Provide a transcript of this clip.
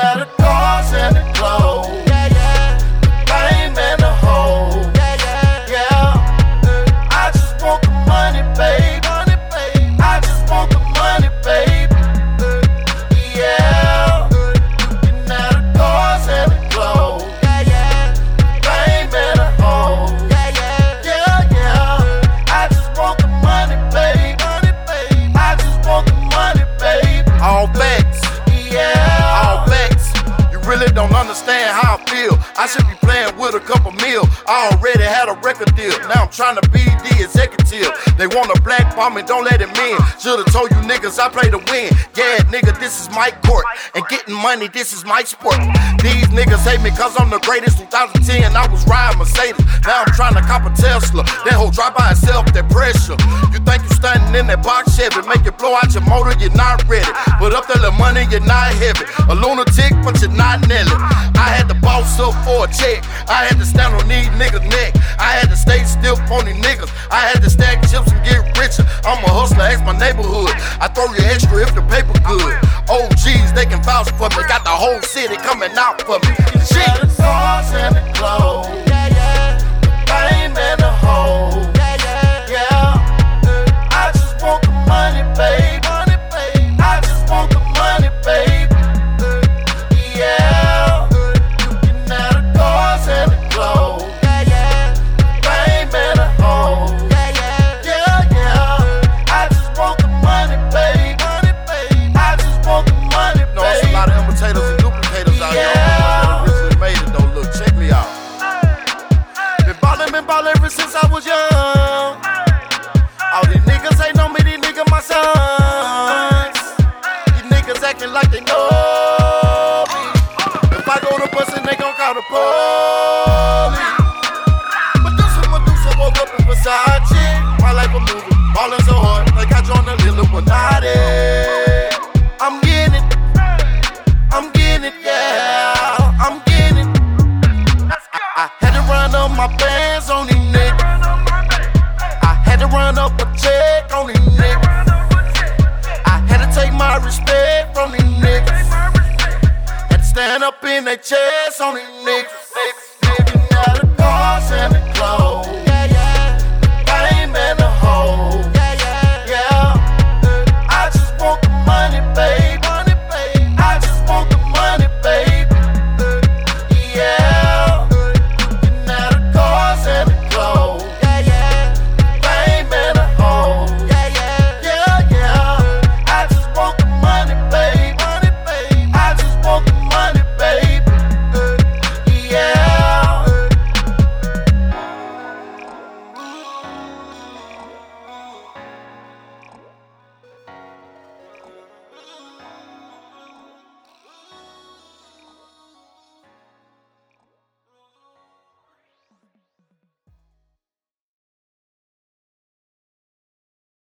out the cars and the clothes. The fame and the hoes. I just want the money, babe. I just want the money, babe. Yeah. Looking at the cars and the clothes. The fame and the hoes. I just want the money, babe. I just want the money, babe. All facts, all facts. You really don't understand how I feel. I should be playing with a couple mil. I already had a record deal. Now I'm trying to be the executive. They want a black bomb and don't let him in. Should've told you niggas I play to win. Yeah, nigga, this is my court. And getting money, this is my sport. These niggas hate me cause I'm the greatest. 2010, I was riding Mercedes. Now I'm trying to cop a Tesla. That whole drive by itself, that pressure. You think you standing in that box Chevy. Make it blow out your motor, you're not ready. Put up that little money, you're not heavy. A lunatic, but you're not Nelly. I had to boss up for a check. I had to stand on these niggas' neck. I had to stay still on these niggas. I had to stack chips and get richer. I'm a hustler, ask my neighborhood. I throw you extra if the paper good. OGs, they can vouch for me. Got the whole city coming out for me. Got the cars and the clothes. The fame and the hoes. I just want the money, babe. I just want the money, babe. Yeah. Looking at the cars and the clothes. The fame and the hoes. I just want the money, babe. I just want the money, babe. No, it's a lot of imitators and duplicators out here. That originally made it though. Look, check me out. Been ballin' ever since I was young. All these niggas ain't know me, these niggas my sons. These niggas acting like they know me. If I go to bustin', they gon' call the police. Medusa woke up in Versace. My life a movie, ballin' so hard, like I joined the Illuminati. I'm getting it, yeah, I'm getting it. I had to run up my bands on these niggas. I had to run up a check on these niggas. I had to take my respect from these niggas. Had to stand up in their chest on these niggas.